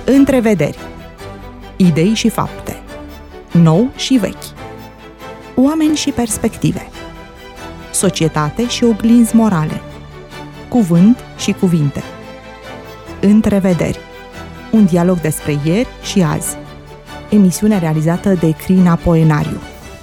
Întrevederi. Idei și fapte. Nou și vechi. Oameni și perspective. Societate și oglinzi morale. Cuvânt și cuvinte. Întrevederi. Un dialog despre ieri și azi. Emisiune realizată de Crina Poenariu.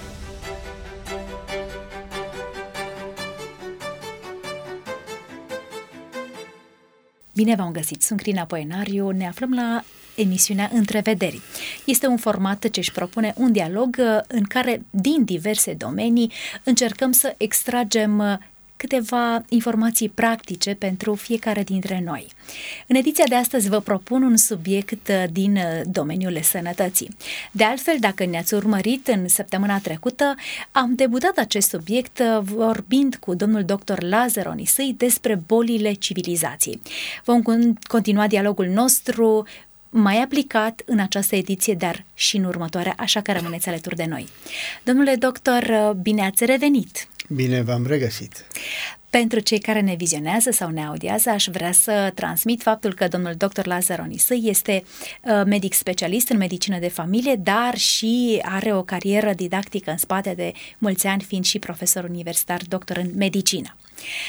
Bine v-am găsit! Sunt Crina Poenariu, ne aflăm la emisiunea Întrevederi. Este un format ce își propune un dialog în care, din diverse domenii, încercăm să extragem câteva informații practice pentru fiecare dintre noi. În ediția de astăzi vă propun un subiect din domeniul sănătății. De altfel, dacă ne-ați urmărit în săptămâna trecută, am debutat acest subiect vorbind cu domnul dr. Lazar Onisâi despre bolile civilizației. Vom continua dialogul nostru mai aplicat în această ediție, dar și în următoarea, așa că rămâneți alături de noi. Domnule doctor, bine ați revenit! Bine v-am regăsit! Pentru cei care ne vizionează sau ne audiază, aș vrea să transmit faptul că domnul dr. Lazar Onisâi este medic specialist în medicină de familie, dar și are o carieră didactică în spate de mulți ani, fiind și profesor universitar, doctor în medicină.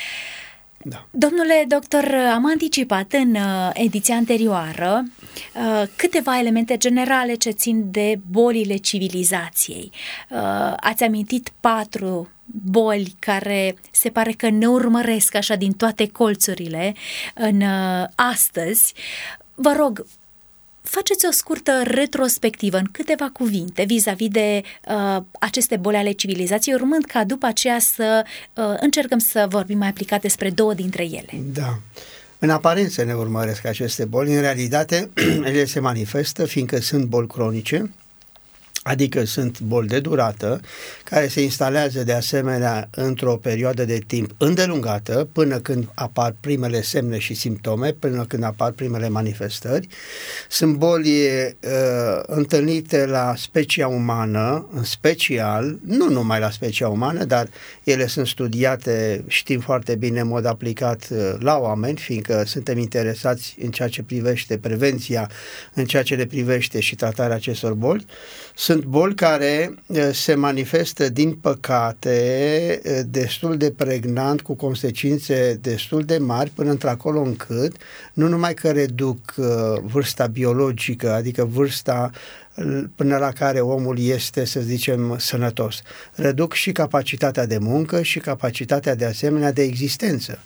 Da. Domnule doctor, am anticipat în ediția anterioară câteva elemente generale ce țin de bolile civilizației. Ați amintit 4 boli care se pare că ne urmăresc așa din toate colțurile în astăzi. Vă rog, faceți o scurtă retrospectivă în câteva cuvinte vis-a-vis de aceste boli ale civilizației, urmând ca după aceea să încercăm să vorbim mai aplicat despre 2 dintre ele. Da. În aparență ne urmăresc aceste boli, în realitate ele se manifestă fiindcă sunt boli cronice, adică sunt boli de durată, care se instalează de asemenea într-o perioadă de timp îndelungată, până când apar primele semne și simptome, până când apar primele manifestări. Sunt boli întâlnite la specia umană, în special, nu numai la specia umană, dar ele sunt studiate, știm foarte bine, în mod aplicat la oameni, fiindcă suntem interesați în ceea ce privește prevenția, în ceea ce le privește și tratarea acestor boli. Sunt boli care se manifestă, din păcate, destul de pregnant, cu consecințe destul de mari, până într-acolo încât nu numai că reduc vârsta biologică, adică vârsta până la care omul este, să zicem, sănătos. Reduc și capacitatea de muncă și capacitatea de asemenea de existență.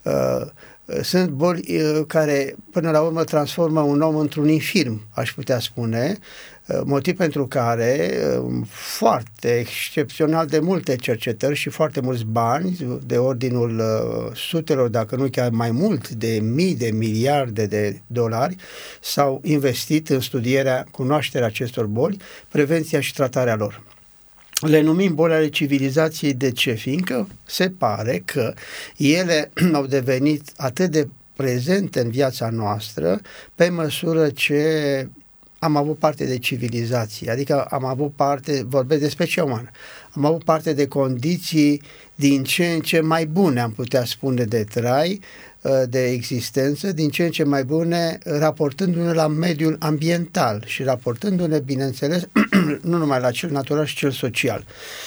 Sunt boli care până la urmă transformă un om într-un infirm, aș putea spune, motiv pentru care foarte excepțional de multe cercetări și foarte mulți bani, de ordinul sutelor, dacă nu chiar mai mult, de mii de miliarde de dolari, s-au investit în studierea, cunoașterea acestor boli, prevenția și tratarea lor. Le numim boli ale civilizației. De ce? Fiindcă se pare că ele au devenit atât de prezente în viața noastră pe măsură ce am avut parte de civilizație, adică am avut parte, vorbesc de specia umană, am avut parte de condiții din ce în ce mai bune, am putea spune, de trai, de existență, din ce în ce mai bune, raportându-ne la mediul ambiental și raportându-ne, bineînțeles, nu numai la cel natural și cel social.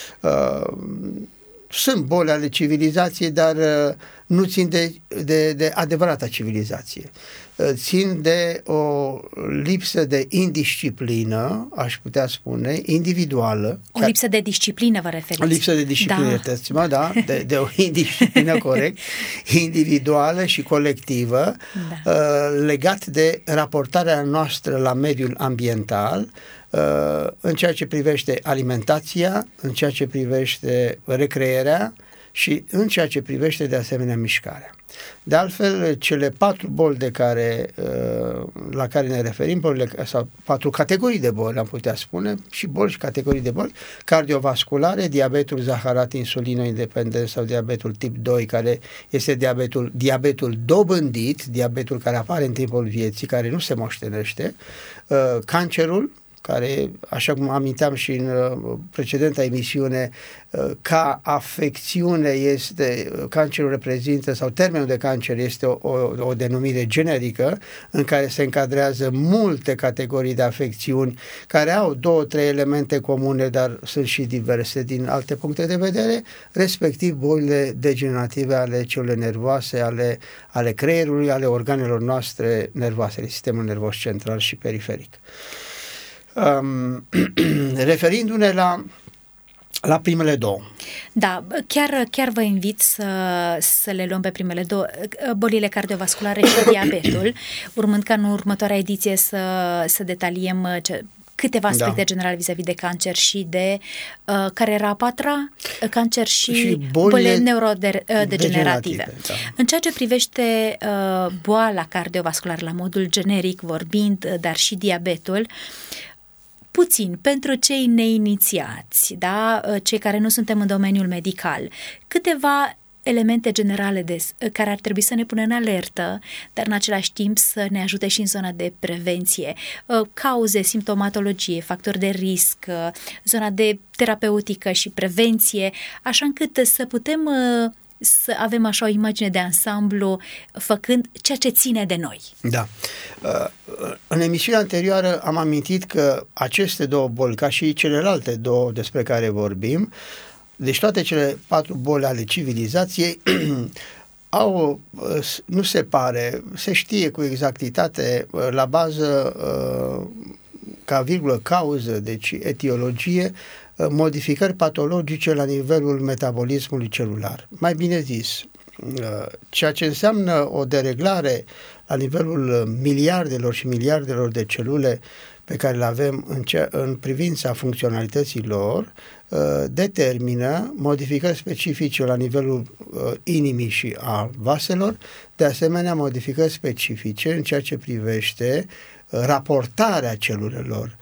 Sunt boli ale civilizației, dar nu țin de adevărata civilizație. Țin de o lipsă de indisciplină, aș putea spune, individuală. O lipsă de disciplină vă referiți? O lipsă de disciplină, da. De o indisciplină, corect, individuală și colectivă, da. Legat de raportarea noastră la mediul ambiental, în ceea ce privește alimentația, în ceea ce privește recrearea și în ceea ce privește de asemenea mișcarea. De altfel, cele 4 boli la care ne referim, sau 4 categorii de boli, am putea spune, și boli și categorii de boli, cardiovasculare, diabetul zaharat insulino-independent sau diabetul tip 2, care este diabetul dobândit, diabetul care apare în timpul vieții, care nu se moștenește, cancerul, care, așa cum aminteam și în precedenta emisiune, ca afecțiune este, cancerul reprezintă, sau termenul de cancer este o denumire generică în care se încadrează multe categorii de afecțiuni care au 2-3 elemente comune, dar sunt și diverse din alte puncte de vedere, respectiv bolile degenerative ale celulei nervoase, ale creierului, ale organelor noastre nervoase, sistemul nervos central și periferic. Referindu-ne la primele două. Da, chiar vă invit să le luăm pe primele două, bolile cardiovasculare și diabetul, urmând ca în următoarea ediție să detaliem câteva aspecte generale vis-a-vis de cancer și de care era a patra, cancer și bolile neurodegenerative. Da. În ceea ce privește boala cardiovasculară la modul generic vorbind, dar și diabetul, puțin pentru cei neinițiați, da? Cei care nu suntem în domeniul medical, câteva elemente generale care ar trebui să ne pună în alertă, dar în același timp să ne ajute și în zona de prevenție, cauze, simptomatologie, factori de risc, zona de terapeutică și prevenție, așa încât să putem să avem așa o imagine de ansamblu făcând ceea ce ține de noi. Da. În emisiunea anterioară am amintit că aceste două boli, ca și celelalte două despre care vorbim, deci toate cele 4 boli ale civilizației nu se pare, se știe cu exactitate la bază ca virgulă cauză, deci etiologie, modificări patologice la nivelul metabolismului celular. Mai bine zis, ceea ce înseamnă o dereglare la nivelul miliardelor și miliardelor de celule pe care le avem în privința funcționalității lor, determină modificări specifice la nivelul inimii și a vaselor, de asemenea modificări specifice în ceea ce privește raportarea celulelor,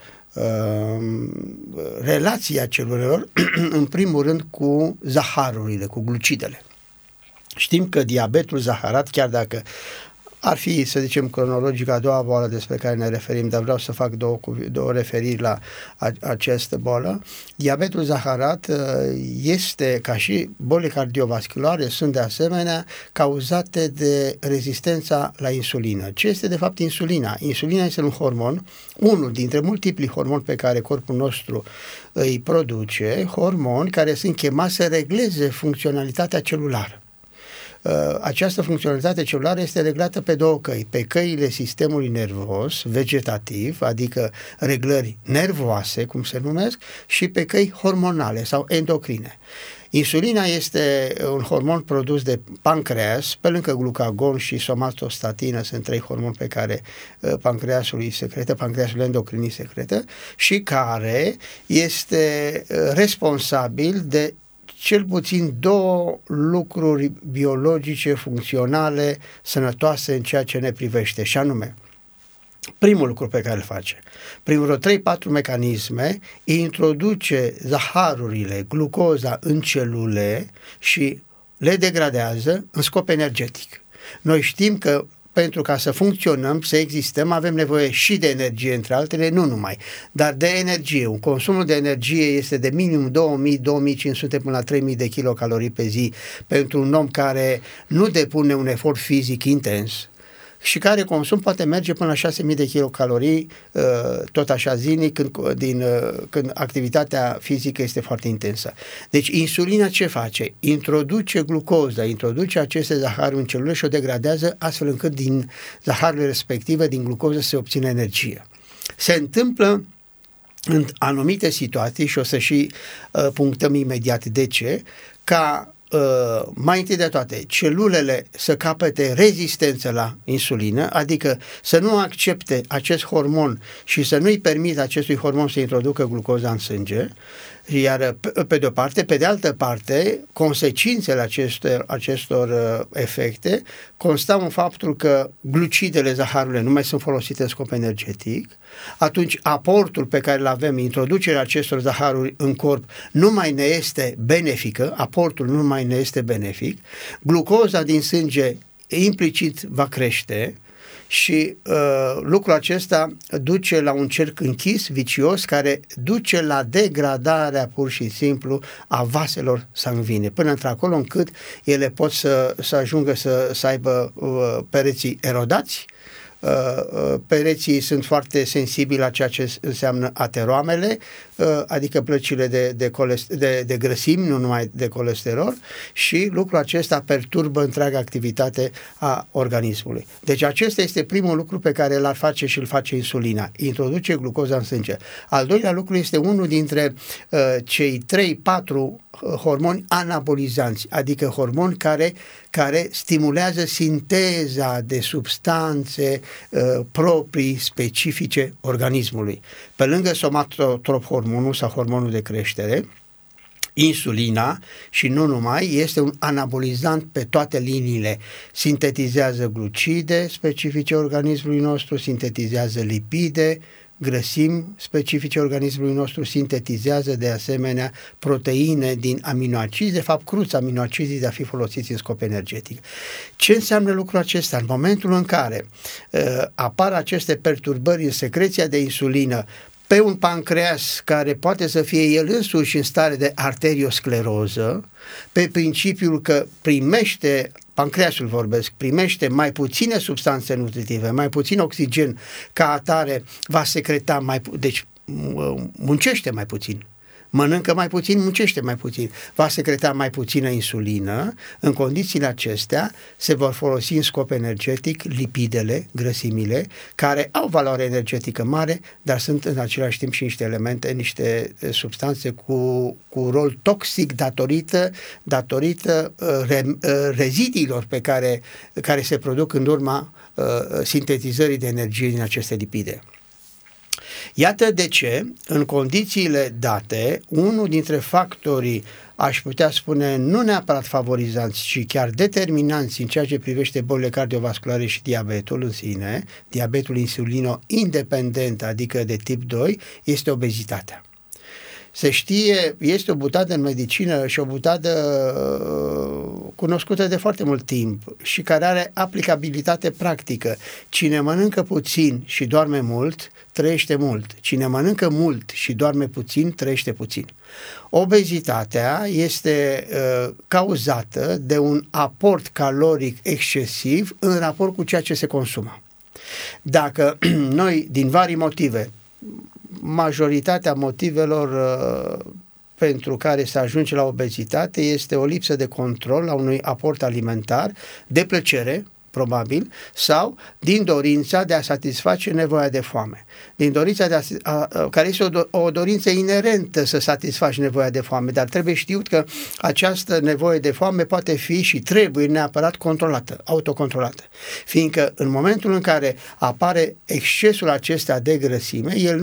relația celulelor, în primul rând cu zaharurile, cu glucidele. Știm că diabetul zaharat, chiar dacă ar fi, să zicem, cronologic a doua boală despre care ne referim, dar vreau să fac două referiri la această boală. Diabetul zaharat este, ca și bolile cardiovasculare, sunt de asemenea cauzate de rezistența la insulină. Ce este de fapt insulina? Insulina este un hormon, unul dintre multipli hormoni pe care corpul nostru îi produce, hormoni care sunt chemați să regleze funcționalitatea celulară. Această funcționalitate celulară este reglată pe două căi, pe căile sistemului nervos vegetativ, adică reglări nervoase, cum se numesc, și pe căi hormonale sau endocrine. Insulina este un hormon produs de pancreas, pe lângă glucagon și somatostatină, sunt 3 hormoni pe care pancreasul endocrinii secretă și care este responsabil de cel puțin 2 lucruri biologice, funcționale, sănătoase în ceea ce ne privește, și anume, primul lucru pe care îl face, prin vreo 3-4 mecanisme, introduce zaharurile, glucoza în celule și le degradează în scop energetic. Noi știm că pentru ca să funcționăm, să existăm, avem nevoie și de energie, între altele, nu numai, dar de energie. Un consumul de energie este de minim 2000-2500 până la 3000 de kilocalorii pe zi pentru un om care nu depune un efort fizic intens și care consum poate merge până la 6000 de kilocalorii tot așa zilnic când activitatea fizică este foarte intensă. Deci insulina ce face? Introduce glucoza, introduce aceste zaharuri în celule și o degradează astfel încât din zaharurile respective, din glucoză, se obține energie. Se întâmplă în anumite situații și o să și punctăm imediat de ce, ca mai întâi de toate, celulele să capete rezistență la insulină, adică să nu accepte acest hormon și să nu-i permită acestui hormon să introducă glucoza în sânge, iar pe de o parte, pe de altă parte, consecințele acestor efecte constau în faptul că glucidele, zaharurile, nu mai sunt folosite în scop energetic, atunci aportul pe care îl avem, introducerea acestor zaharuri în corp, nu mai ne este benefică, aportul nu mai ne este benefic, glucoza din sânge implicit va crește, și lucrul acesta duce la un cerc închis, vicios, care duce la degradarea pur și simplu a vaselor sanguine, până într-acolo încât ele pot să ajungă să aibă pereții erodați. Pereții sunt foarte sensibili la ceea ce înseamnă ateroamele, adică plăcile de grăsimi, nu numai de colesterol, și lucrul acesta perturbă întreaga activitate a organismului. Deci acesta este primul lucru pe care l-ar face și îl face insulina, introduce glucoza în sânge. Al doilea lucru este unul dintre cei 3-4 hormoni anabolizanți, adică hormoni care stimulează sinteza de substanțe proprii, specifice organismului. Pe lângă somatotrop hormonul sau hormonul de creștere, insulina, și nu numai, este un anabolizant pe toate liniile. Sintetizează glucide specifice organismului nostru, sintetizează lipide, grăsimi specifice organismului nostru, sintetizează de asemenea proteine din aminoacizi, de fapt cruți aminoacizi de a fi folosiți în scop energetic. Ce înseamnă lucrul acesta? În momentul în care apar aceste perturbări în secreția de insulină pe un pancreas care poate să fie el însuși în stare de arterioscleroză, pe principiul că pancreasul primește mai puține substanțe nutritive, mai puțin oxigen, ca atare va secreta deci muncește mai puțin. Mănâncă mai puțin, muncește mai puțin, va secreta mai puțină insulină. În condițiile acestea se vor folosi în scop energetic lipidele, grăsimile, care au valoare energetică mare, dar sunt în același timp și niște elemente, niște substanțe cu rol toxic datorită rezidiilor care se produc în urma sintetizării de energie din aceste lipide. Iată de ce, în condițiile date, unul dintre factorii, aș putea spune, nu neapărat favorizanți, ci chiar determinanți în ceea ce privește bolile cardiovasculare și diabetul în sine, diabetul insulino-independent, adică de tip 2, este obezitatea. Se știe, este o butadă în medicină și o butadă cunoscută de foarte mult timp și care are aplicabilitate practică. Cine mănâncă puțin și doarme mult, trăiește mult. Cine mănâncă mult și doarme puțin, trăiește puțin. Obezitatea este cauzată de un aport caloric excesiv în raport cu ceea ce se consumă. Dacă noi, din vari motive, majoritatea motivelor pentru care se ajunge la obezitate este o lipsă de control a unui aport alimentar, de plăcere, probabil, sau din dorința de a satisface nevoia de foame. Din dorința care este o dorință inerentă să satisfaci nevoia de foame, dar trebuie știut că această nevoie de foame poate fi și trebuie neapărat controlată, autocontrolată. Fiindcă în momentul în care apare excesul acesta de grăsime, el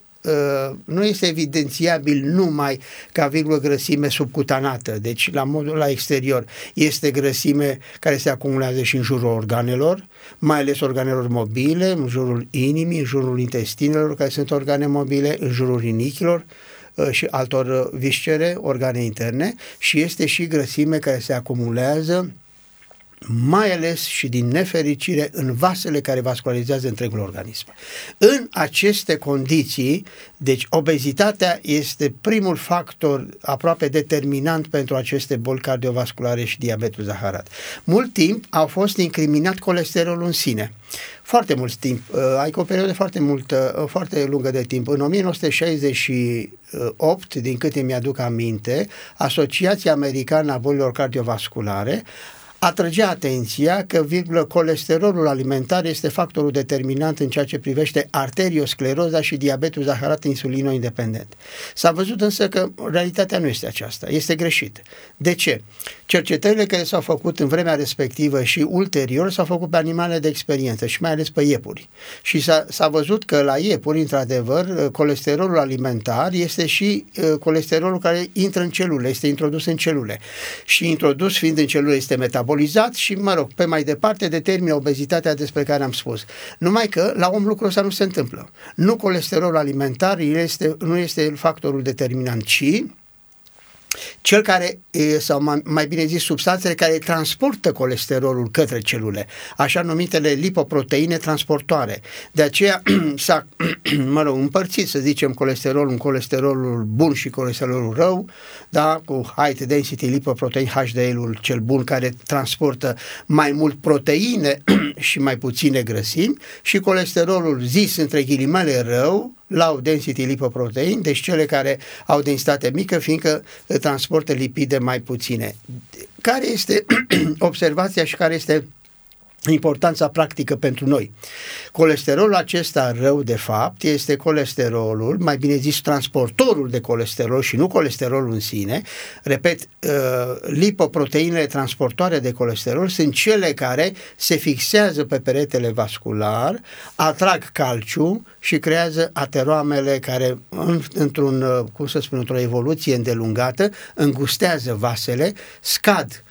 nu este evidențiabil numai ca grăsime subcutanată, deci la exterior. Este grăsime care se acumulează și în jurul organelor, mai ales organelor mobile, în jurul inimii, în jurul intestinelor, care sunt organe mobile, în jurul rinichilor și altor viscere, organe interne, și este și grăsime care se acumulează mai ales și din nefericire în vasele care vascularizează întregul organism. În aceste condiții, deci obezitatea este primul factor aproape determinant pentru aceste boli cardiovasculare și diabetul zaharat. Mult timp a fost incriminat colesterolul în sine. Foarte mult timp, adică o perioadă foarte lungă de timp. În 1968, din câte mi-aduc aminte, Asociația Americană a Bolilor Cardiovasculare atrăgea atenția că, colesterolul alimentar este factorul determinant în ceea ce privește arterioscleroza și diabetul zaharat insulino-independent. S-a văzut însă că realitatea nu este aceasta, este greșit. De ce? Cercetările care s-au făcut în vremea respectivă și ulterior s-au făcut pe animale de experiență și mai ales pe iepuri. Și s-a văzut că la iepuri, într-adevăr, colesterolul alimentar este și colesterolul care intră în celule, este introdus în celule. Și introdus fiind în celule este metabolizat și, pe mai departe determină obezitatea despre care am spus. Numai că la om lucrul ăsta nu se întâmplă. Nu colesterolul alimentar nu este factorul determinant, ci cel care, sau mai bine zis, substanțele care transportă colesterolul către celule, așa numitele lipoproteine transportoare. De aceea s-a împărțit, să zicem, colesterolul bun și colesterolul rău, da, cu high density lipoprotein, HDL-ul cel bun, care transportă mai mult proteine și mai puține grăsimi, și colesterolul zis între ghilimele rău, low density lipoprotein, deci cele care au densitate mică, fiindcă transportă lipide mai puține. Care este observația și care este importanța practică pentru noi? Colesterolul acesta rău, de fapt, este colesterolul, mai bine zis transportorul de colesterol și nu colesterolul în sine. Repet, lipoproteinele transportoare de colesterol sunt cele care se fixează pe peretele vascular, atrag calciu și creează ateroamele care, într-o evoluție îndelungată, îngustează vasele, scad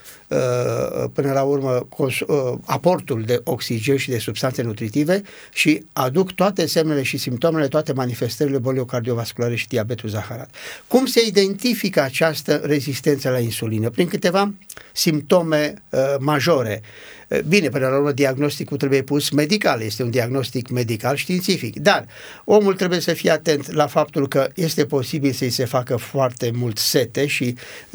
până la urmă aportul de oxigen și de substanțe nutritive și aduc toate semnele și simptomele, toate manifestările bolii cardiovasculare și diabetul zaharat. Cum se identifică această rezistență la insulină? Prin câteva simptome majore. Bine, până la urmă, diagnosticul trebuie pus medical, este un diagnostic medical științific, dar omul trebuie să fie atent la faptul că este posibil să-i se facă foarte mult sete și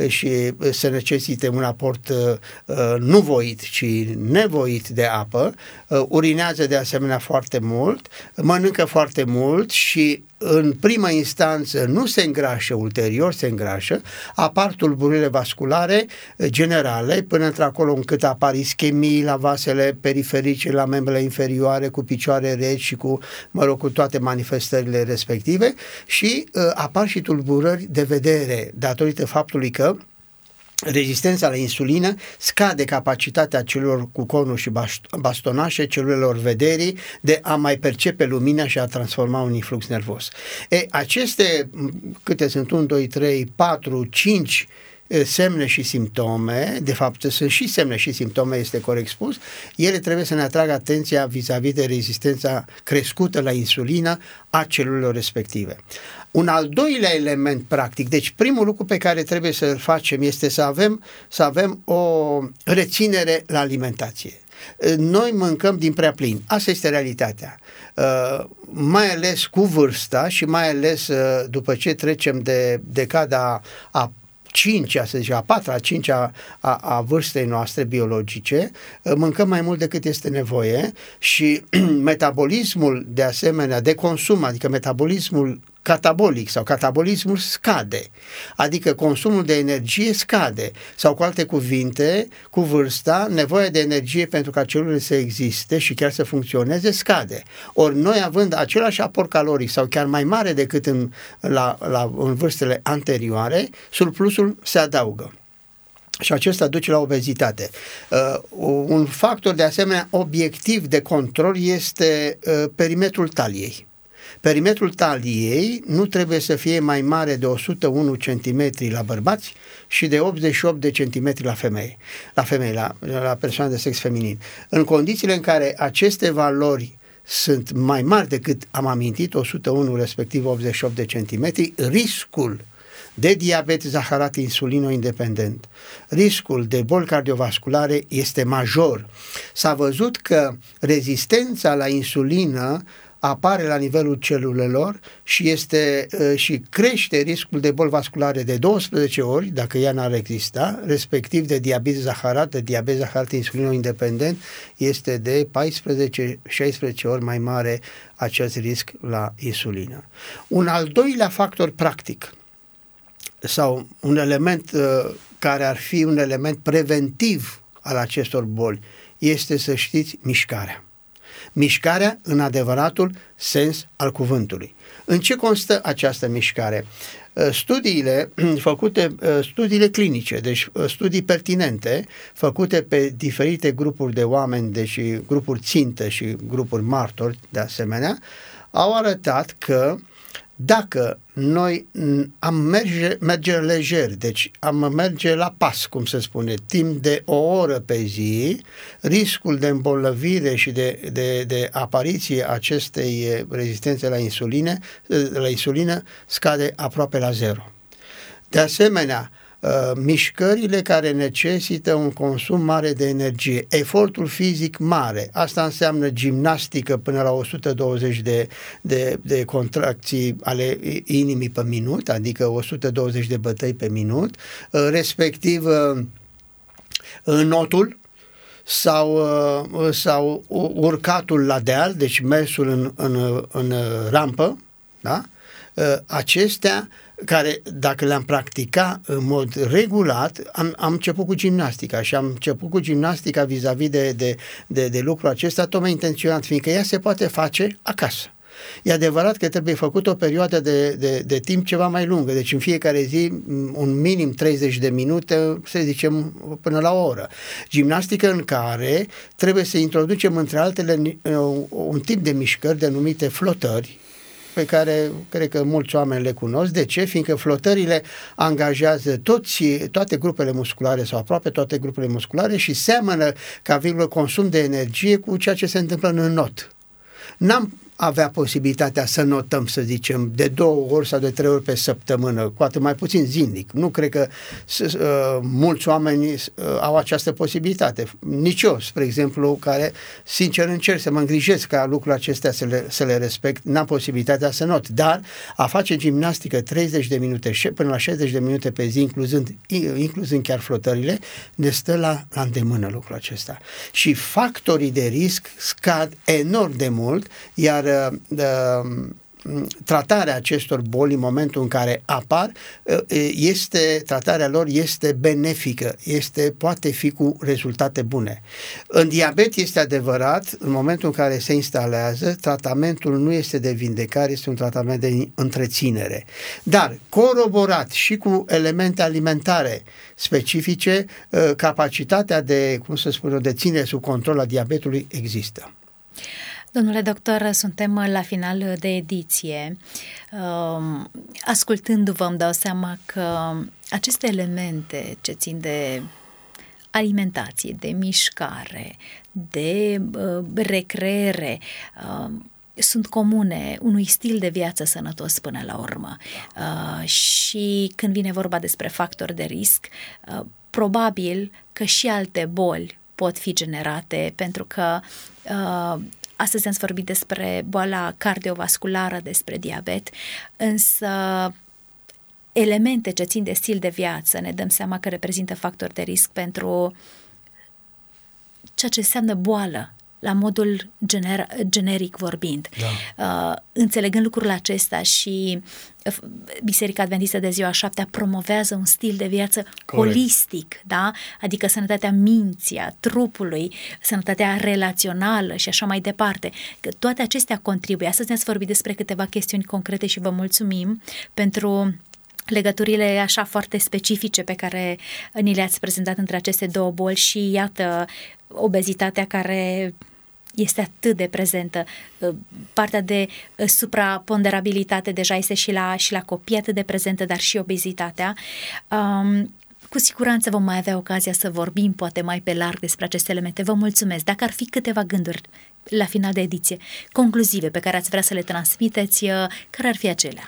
să necesite un aport nu voit, ci nevoit de apă, urinează de asemenea foarte mult, mănâncă foarte mult și în primă instanță nu se îngrașă, ulterior se îngrașă, apar tulburările vasculare generale, până într-acolo încât apar ischemii la vasele periferice, la membrele inferioare, cu picioare reci și cu toate manifestările respective, și apar și tulburări de vedere, datorită faptului că rezistența la insulină scade capacitatea celulelor cu conuri și bastonașe, celulelor vederii, de a mai percepe lumina și a transforma un influx nervos. Aceste, câte sunt? 1, 2, 3, 4, 5 semne și simptome, de fapt sunt și semne și simptome, este corect spus, ele trebuie să ne atragă atenția vis-a-vis de rezistența crescută la insulină a celulelor respective. Un al doilea element practic, deci primul lucru pe care trebuie să-l facem este să avem o reținere la alimentație. Noi mâncăm din prea plin. Asta este realitatea. Mai ales cu vârsta și mai ales după ce trecem de decada a 5-a, să zicem, a 4-a, 5-a a vârstei noastre biologice, mâncăm mai mult decât este nevoie și metabolismul, de asemenea, de consum, adică metabolismul catabolic sau catabolismul scade, adică consumul de energie scade, sau cu alte cuvinte, cu vârsta, nevoia de energie pentru ca celulele să existe și chiar să funcționeze scade. Ori noi, având același aport caloric sau chiar mai mare decât în vârstele anterioare, surplusul se adaugă. Și acesta duce la obezitate. Un factor de asemenea obiectiv de control este perimetrul taliei. Perimetrul taliei nu trebuie să fie mai mare de 101 cm la bărbați și de 88 de cm la persoane de sex feminin. În condițiile în care aceste valori sunt mai mari decât am amintit, 101 respectiv 88 de centimetri, riscul de diabet zaharat insulino-independent, riscul de boli cardiovasculare este major. S-a văzut că rezistența la insulină apare la nivelul celulelor și crește riscul de boli vasculare de 12 ori, dacă ea n-ar exista, respectiv de diabet zaharat insulino-independent este de 14-16 ori mai mare acest risc la insulină. Un al doilea factor practic sau un element care ar fi un element preventiv al acestor boli este, să știți, mișcarea. Mișcarea în adevăratul sens al cuvântului. În ce constă această mișcare? Studiile clinice, deci studii pertinente, făcute pe diferite grupuri de oameni, deci grupuri țintă și grupuri martori de asemenea, au arătat că dacă noi am merge lejer, deci am merge la pas, cum se spune, timp de o oră pe zi, riscul de îmbolnăvire și de apariție acestei rezistențe la insulină scade aproape la zero. De asemenea, mișcările care necesită un consum mare de energie, efortul fizic mare, asta înseamnă gimnastică până la 120 de contracții ale inimii pe minut, adică 120 de bătăi pe minut, respectiv înotul sau urcatul la deal, deci mersul în rampă, da? Acestea care, dacă le-am practicat în mod regulat, am început cu gimnastica și am început cu gimnastica vis-a-vis de lucrul acesta tocmai intenționat, fiindcă ea se poate face acasă. E adevărat că trebuie făcut o perioadă de timp ceva mai lungă, deci în fiecare zi un minim 30 de minute, să zicem până la o oră. Gimnastică în care trebuie să introducem între altele un tip de mișcări denumite flotări, pe care cred că mulți oameni le cunosc. De ce? Fiindcă flotările angajează toate grupele musculare sau aproape toate grupele musculare și seamănă ca consum de energie cu ceea ce se întâmplă în not. N-am avea posibilitatea să notăm, să zicem, de 2 ori sau de 3 ori pe săptămână, cu atât mai puțin zilnic. Nu cred că mulți oameni au această posibilitate. Nici eu, spre exemplu, care sincer încerc să mă îngrijesc ca lucrurile acestea să le respect, n-am posibilitatea să not. Dar a face gimnastică 30 de minute până la 60 de minute pe zi, incluzând chiar flotările, ne stă la îndemână lucrul acesta. Și factorii de risc scad enorm de mult, iar tratarea acestor boli în momentul în care apar, tratarea lor este benefică, poate fi cu rezultate bune. În diabet este adevărat, în momentul în care se instalează, tratamentul nu este de vindecare, este un tratament de întreținere. Dar, coroborat și cu elemente alimentare specifice, capacitatea de ținere sub control a diabetului există. Domnule doctor, suntem la final de ediție. Ascultându-vă îmi dau seama că aceste elemente ce țin de alimentație, de mișcare, de recreere, sunt comune unui stil de viață sănătos până la urmă. Și când vine vorba despre factori de risc, probabil că și alte boli pot fi generate, pentru că astăzi am vorbit despre boala cardiovasculară, despre diabet, însă elemente ce țin de stil de viață ne dăm seama că reprezintă factori de risc pentru ceea ce înseamnă boală, la modul generic vorbind. Da. Înțelegând lucrul acesta și Biserica Adventistă de Ziua 7 promovează un stil de viață holistic, da? Adică sănătatea minții, a trupului, sănătatea relațională și așa mai departe. Că toate acestea contribuie. Astăzi ne-ați vorbit despre câteva chestiuni concrete și vă mulțumim pentru legăturile așa foarte specifice pe care ni le-ați prezentat între aceste două boli și iată obezitatea care este atât de prezentă. Partea de supraponderabilitate deja este și la copii atât de prezentă, dar și obezitatea. Cu siguranță vom mai avea ocazia să vorbim poate mai pe larg despre aceste elemente. Vă mulțumesc. Dacă ar fi câteva gânduri la final de ediție concluzive pe care ați vrea să le transmiteți, care ar fi acelea?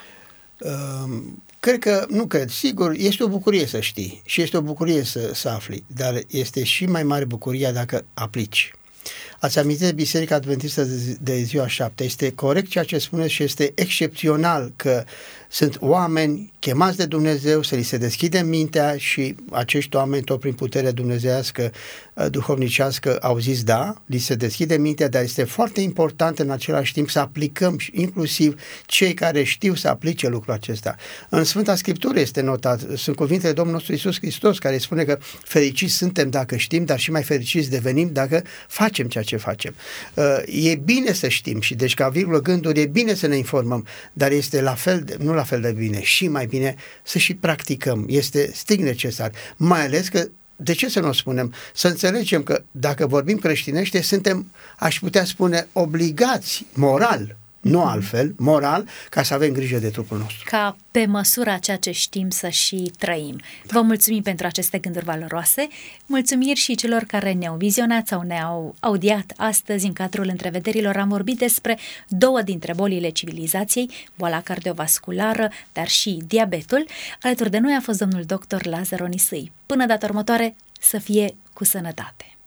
Sigur, este o bucurie să știi și este o bucurie să afli, dar este și mai mare bucuria dacă aplici. Ați amintit de Biserica Adventistă de Ziua 7. Este corect ceea ce spuneți și este excepțional că sunt oameni chemați de Dumnezeu să li se deschide mintea și acești oameni, tot prin puterea dumnezeiască, duhovnicească, au zis da, li se deschide mintea, dar este foarte important în același timp să aplicăm, inclusiv cei care știu să aplice lucrul acesta. În Sfânta Scriptură este notat, sunt cuvintele Domnului nostru Iisus Hristos, care spune că fericiți suntem dacă știm, dar și mai fericiți devenim dacă facem ceea ce facem. E bine să știm și deci ca virgulă gânduri e bine să ne informăm, dar este nu la fel de bine și mai bine să și practicăm. Este strict necesar. Mai ales că, de ce să nu o spunem? Să înțelegem că dacă vorbim creștinește, suntem, aș putea spune, obligați moral nu altfel, moral, ca să avem grijă de trupul nostru. Ca pe măsura ceea ce știm să și trăim. Vă mulțumim pentru aceste gânduri valoroase, mulțumiri și celor care ne-au vizionat sau ne-au audiat astăzi în cadrul Întrevederilor. Am vorbit despre 2 dintre bolile civilizației, boala cardiovasculară, dar și diabetul. Alături de noi a fost domnul dr. Lazar Onisâi. Până data următoare, să fie cu sănătate!